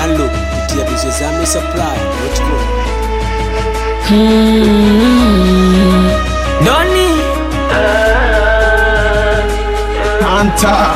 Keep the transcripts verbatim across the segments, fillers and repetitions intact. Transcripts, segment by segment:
download kupitia bizozame supply dot com. Hmm. Doni Anta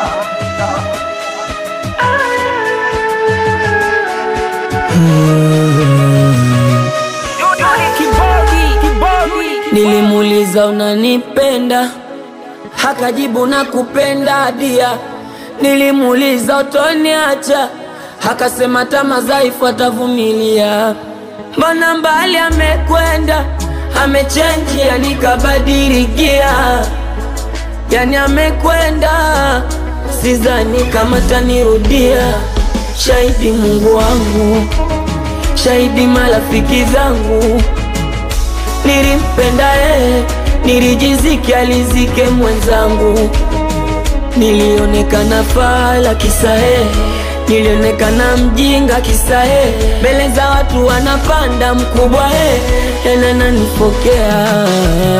nilimuuliza unanipenda, hakajibu nakupenda dia. Nilimuuliza utoniacha, hakasema tamaa dhaifu atavumilia. Mbona mbali amekwenda, amechange yani kabadilikia. Yani amekwenda, sidhani kama tanirudia. Shahidi Mungu wangu, shahidi marafiki zangu. Nilimpenda yeye, nilijiziki alizike mwenzangu. Nilionekana fala kisa yeye, nilionekana mjinga kisa yeye. Mbele za watu wanapanda mkubwa yeye, tena nanipokea.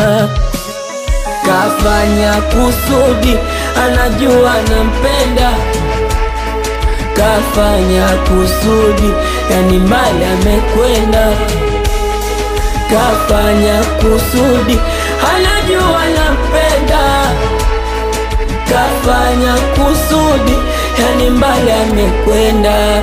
Kafanya kusudi, anajua nampenda. Kafanya kusudi, yani mbali amekwenda. Kafanya kusudi, anajua nampenda. Kafanya kusudi, yani mbali amekwenda.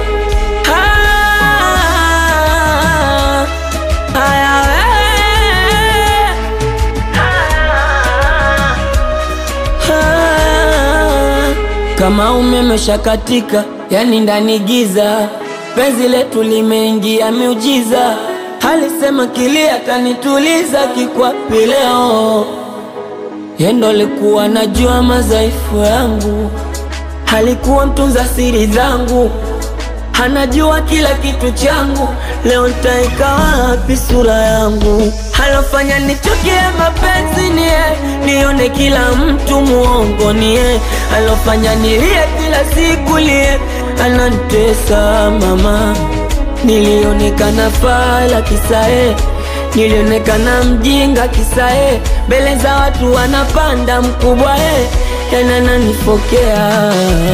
Kama umeme shakatika, yani ndani giza. Penzi letu limeingia miujiza. Alisema kilia tanituliza, kikwapi leo. Yendo alikuwa najua madhaifu yangu, alikuwa mtunza siri zangu, anajua kila kitu changu. Leo nitaika wapi sura yangu? Alofanya nichukie mapenzi ni yeye, nione kila mtu muongo ni yeye. Alofanya nilie kila siku lie, ananitesa mama. Nilionekana fala kisa yeye, nilionekana mjinga kisa yeye. Mbele za watu wanapanda mkubwa yeye, tena nanipokea.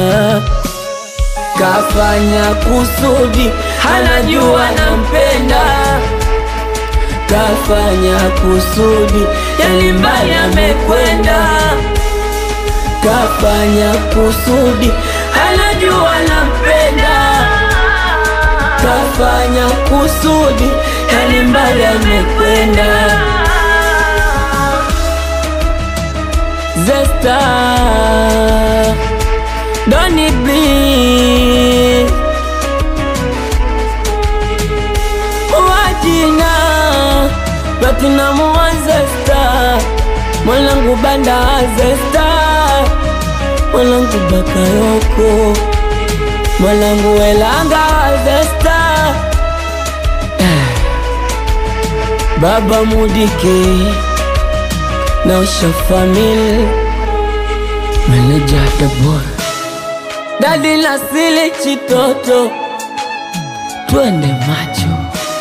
Kafanya kusudi, anajua nampenda. Kafanya kusudi, yani mbali amekwenda. Kafanya kusudi, anajua nampenda. Kafanya kusudi, yani mbali amekwenda. Zesta Doni B Wajina Platinum wa Zesta, mwanangu banda wa Zesta, mwanangu Bakayoko, mwanangu Elanga wa Zesta. Baba Mudike na Usha family, manager the boy, Dadi Nasili Chitoto. Twende macho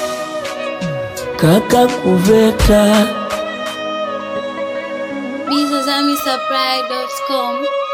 kaka kuveta bizozame supply dot com.